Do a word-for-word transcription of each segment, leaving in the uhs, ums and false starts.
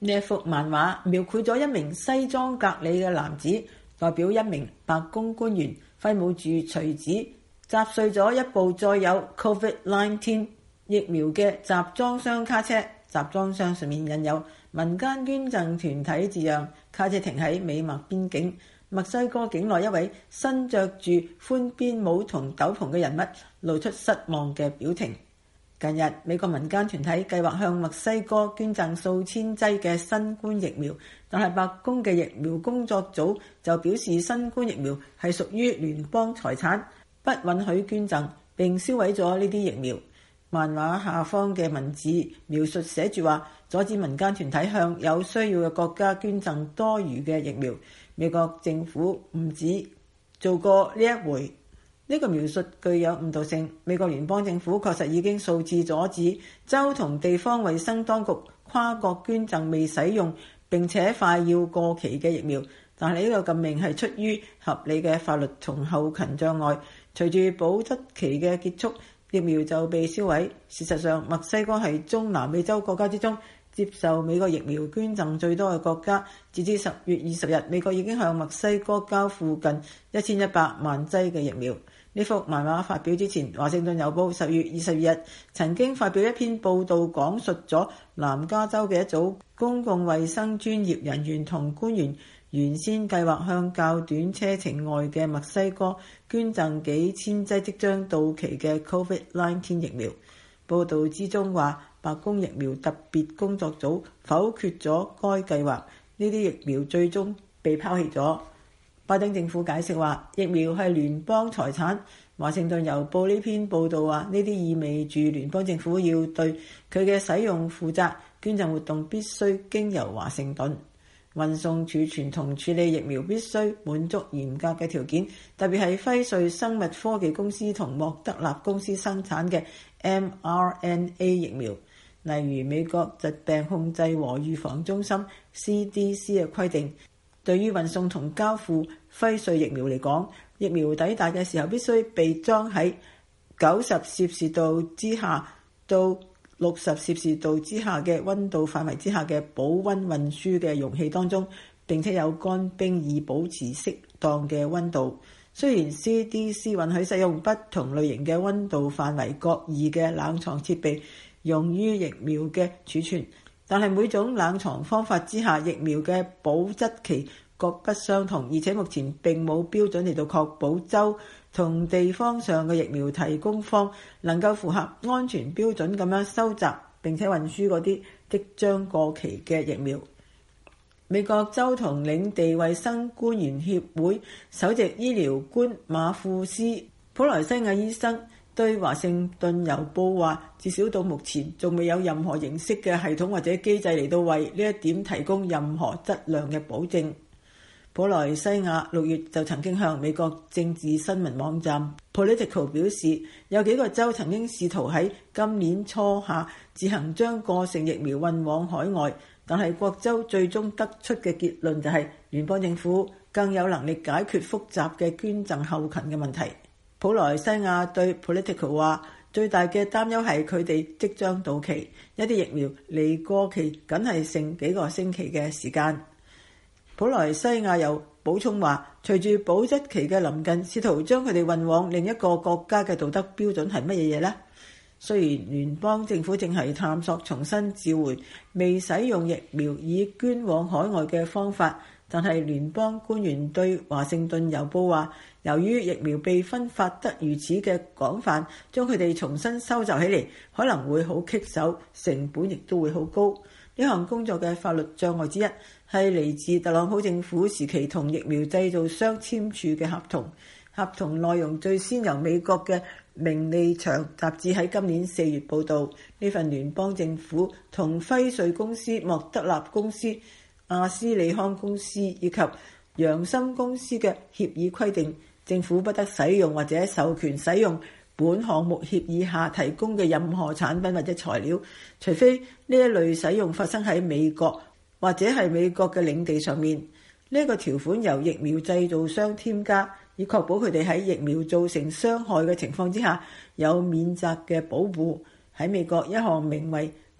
呢一幅漫畫描繪咗一名西裝革履嘅男子，代表一名白宮官員，揮舞住錘子，砸碎咗一部載有 Covid 十九 疫苗嘅集裝箱卡車。集裝箱上面印有民間捐贈團體字樣。卡車停喺美墨邊境，墨西哥境內一位身着住寬邊帽同斗篷嘅人物露出失望嘅表情。近日，美國民間團體計劃向墨西哥捐贈數千劑嘅新冠疫苗，但係白宮嘅疫苗工作組就表示新冠疫苗係屬於聯邦財產，不允許捐贈，並銷毀咗呢啲疫苗。漫畫下方嘅文字描述寫住話，阻止民間團體向有需要嘅國家捐贈多餘嘅疫苗。美國政府唔止做過呢一回，呢個描述具有誤導性。美國聯邦政府確實已經數次阻止州同地方衛生當局跨國捐贈未使用並且快要過期嘅疫苗，但係呢個禁令係出於合理嘅法律同後勤障礙。隨住保質期嘅結束，疫苗就被銷毀。事實上，墨西哥係中南美洲國家之中接受美國疫苗捐贈最多嘅國家。截至十月二十日，美國已經向墨西哥交付近一千一百萬劑嘅疫苗。呢幅漫畫發表之前，華盛頓郵報十月二十二日曾經發表一篇報導，講述咗南加州嘅一組公共衛生專業人員同官員原先計劃向較短車程外嘅墨西哥捐贈幾千劑即將到期嘅 Covid 十九 疫苗。報導之中話，白宮疫苗特別工作組否決咗該計劃，呢啲疫苗最終被拋棄咗。拜登政府解釋話，疫苗係聯邦財產。華盛頓郵報呢篇報導話，呢啲意味住聯邦政府要對佢嘅使用負責，捐贈活動必須經由華盛頓。運送、儲存同處理疫苗必須滿足嚴格嘅條件，特別係輝瑞生物科技公司同莫德納公司生產嘅 M R N A 疫苗。例如美國疾病控制和預防中心 C D C 嘅規定，對於運送同交付輝瑞疫苗嚟講，疫苗抵達嘅時候必須被裝喺九十攝氏度之下到六十攝氏度之下嘅溫度範圍之下嘅保溫運輸嘅容器當中，並且有乾冰以保持適當嘅溫度。雖然 C D C 允許使用不同類型嘅溫度範圍各異嘅冷藏設備用於疫苗嘅儲存，但係每種冷藏方法之下疫苗嘅保質期各不相同，而且目前並冇標準嚟到確保州同地方上嘅疫苗提供方能夠符合安全標準咁樣收集並且運輸嗰啲即將過期嘅疫苗。美國州同領地衛生官員協會首席醫療官馬庫斯·普萊西亞醫生對華盛頓郵報話，至少到目前仲未有任何形式嘅系統或者機制嚟到為呢一點提供任何質量嘅保證。普萊西亞六月就曾經向美國政治新聞網站 Politico 表示，有幾個州曾經試圖喺今年初夏自行將過剩疫苗運往海外，但係各州最終得出嘅結論就係聯邦政府更有能力解決複雜嘅捐贈後勤嘅問題。普萊西亞對 Politico 話，最大嘅擔憂係佢哋即將到期，一啲疫苗離過期僅係剩幾個星期嘅時間。普萊西亞又補充話，隨住保質期嘅臨近，試圖將佢哋運往另一個國家嘅道德標準係乜嘢嘢呢？雖然聯邦政府正係探索重新召回未使用疫苗以捐往海外嘅方法，但係聯邦官員對華盛頓郵報話，由於疫苗被分發得如此嘅廣泛，將佢哋重新收集起嚟可能會好棘手，成本亦都會好高。呢項工作嘅法律障礙之一係嚟自特朗普政府時期同疫苗製造商簽署嘅合同。合同內容最先由美國嘅明利場雜誌喺今年四月報導。呢份聯邦政府同輝瑞公司、莫德納公司、阿斯利康公司以及楊森公司嘅協議規定，政府不得使用或者授權使用本項目協議下提供嘅任何產品或者材料，除非呢一類使用發生喺美國或者係美國嘅領地上面。呢、這個條款由疫苗製造商添加，以確保佢哋喺疫苗造成傷害嘅情況之下有免責嘅保護。喺美國，一項名為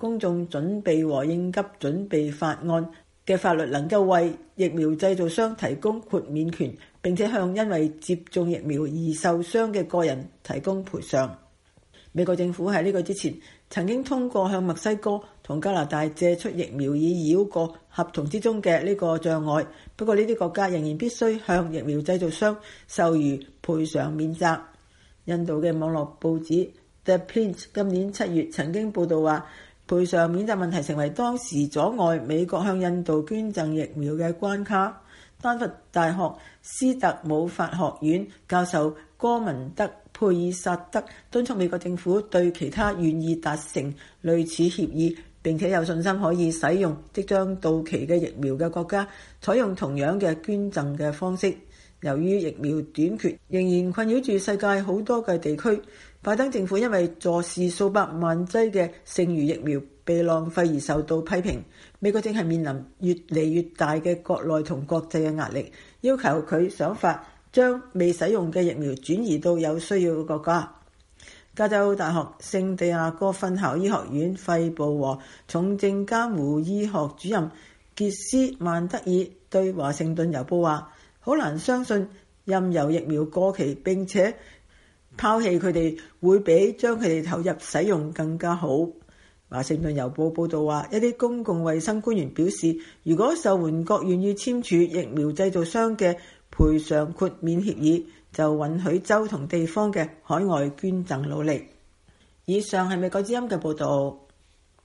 公眾準備和應急準備法案嘅法律能夠為疫苗製造商提供豁免權，並且向因為接種疫苗而受傷嘅個人提供賠償。美國政府喺呢個之前曾經通過向墨西哥同加拿大借出疫苗以繞過合同之中嘅呢個障礙，不過呢啲國家仍然必須向疫苗製造商授予賠償免責。印度嘅網絡報紙 The Print 今年七月曾經報導話，賠償免責問題成為當時阻礙美國向印度捐贈疫苗嘅關卡。丹佛大學斯特姆法學院教授戈文德佩爾薩德敦促美國政府對其他願意達成類似協議並且有信心可以使用即將到期嘅疫苗嘅國家採用同樣嘅捐贈嘅方式。由於疫苗短缺仍然困擾住世界好多嘅地區，拜登政府因為坐視數百萬劑嘅剩餘疫苗被浪費而受到批評。美國正係面臨越嚟越大嘅國內同國際嘅壓力，要求佢想法將未使用嘅疫苗轉移到有需要嘅國家。加州大學聖地亞哥分校醫學院肺部和重症監護醫學主任傑斯曼德爾對華盛頓郵報話，好難相信任由疫苗過期並且拋棄佢哋會比將佢哋投入使用更加好。華盛頓郵報報導話，一啲公共衛生官員表示，如果受援國願意簽署疫苗製造商嘅賠償豁免協議，就允許州同地方嘅海外捐贈努力。以上係美國之音嘅報導。